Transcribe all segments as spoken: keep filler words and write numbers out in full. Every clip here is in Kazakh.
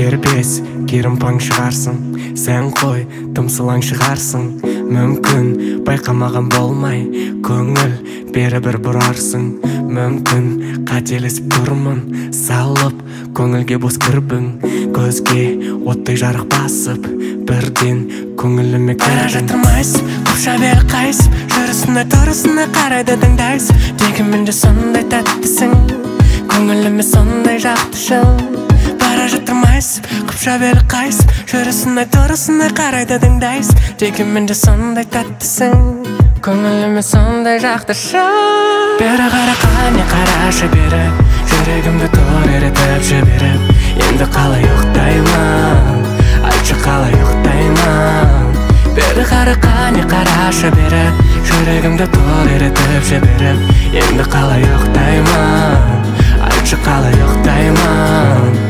Дербес керім паң шығарсың, сән қой тымсылаң шығарсың. Мүмкін байқамаған болмай көңіл бері бір бұрарсың. Мүмкін қателесіп тұрмын, салып көңілге бос кірбің. Көзге оттай жарық басып, бірден көңіліме кірдің. Бара жатырмайсып, қопша бері қайсып, жүрісіне тұрысына қарайды тыңдайсып. Дегенмен де сондай тәттісің, көңіліме сондай жақтышың. Бара жатырмайсып, қопша бері қайсып, жүрісіне тұрысына қарайды тыңдайсып. Дегенмен де сондай тәттісің, көңіліме сондай жақтышың. Бері қара қане қарашы бері, жүрегімді тор еретіп жіберіп. Енді қалай ұйықтаймын, айтшы қалай ұйықтаймын. Бері қара қане қарашы бері, жүрегімді тор еретіп жіберіп. Енді қалай ұйықтаймын, айтшы қалай ұйықтаймын.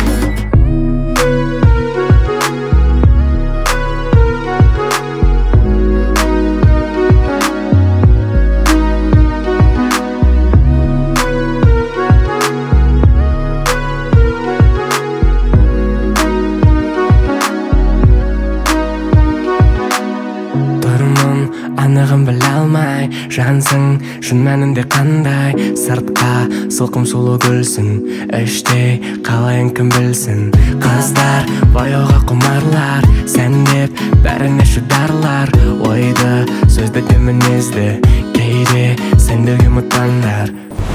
Анығын біле алмай жансың, шын мәнінде қандай. Сыртқа сылқым сұлу гүлсің, іште қалайын кім білсін. Қыздар бояуға құмарлар, сән деп бәріне шыдарлар. Ойды сөзді де мінезді, кейде сендегі мұттандар.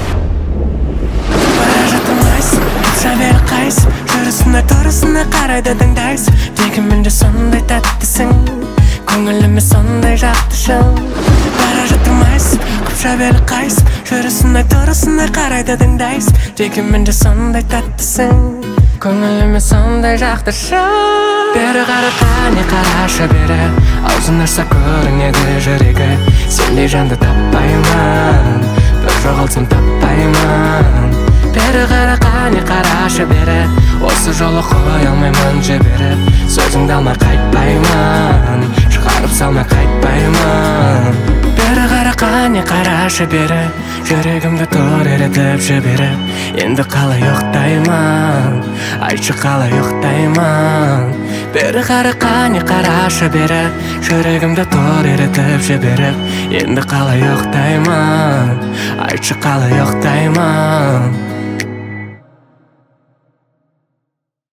Бара жатырмайсың, қопша бері қайсып, жүрісіне тұрысына қарайды тыңдайсып. Дегенмен де сондай тәттісің, көңіліме сондай жақтышың. Бара жатырмайсың, қопша бері қайсып, жүрісіне тұрысына қарайды тыңдайсып. Дегенмен де сондай тәттісің, көңіліме сондай жақтышың. Бері қара қане қарашы бері, аузын ашса көрінеді жүрегі. Сендей жанды таппаймын, бір жоғалтсам таппаймын. Бері қара қане қарашы бері, осы жолы қоя алмаймын жіберіп. Сөзіңді алмай қайтпаймын, шығарып салмай қайтпаймын. Бері қара қане қарашы бері, жүрегімді тор еретіп жіберіп. Енді қалай ұйықтаймын, айтшы қалай ұйықтаймын. Бері қара қане қарашы бері, жүрегімді тор еретіп жіберіп. Енді қалай ұйықтаймын, айтшы қалай ұйықтаймын.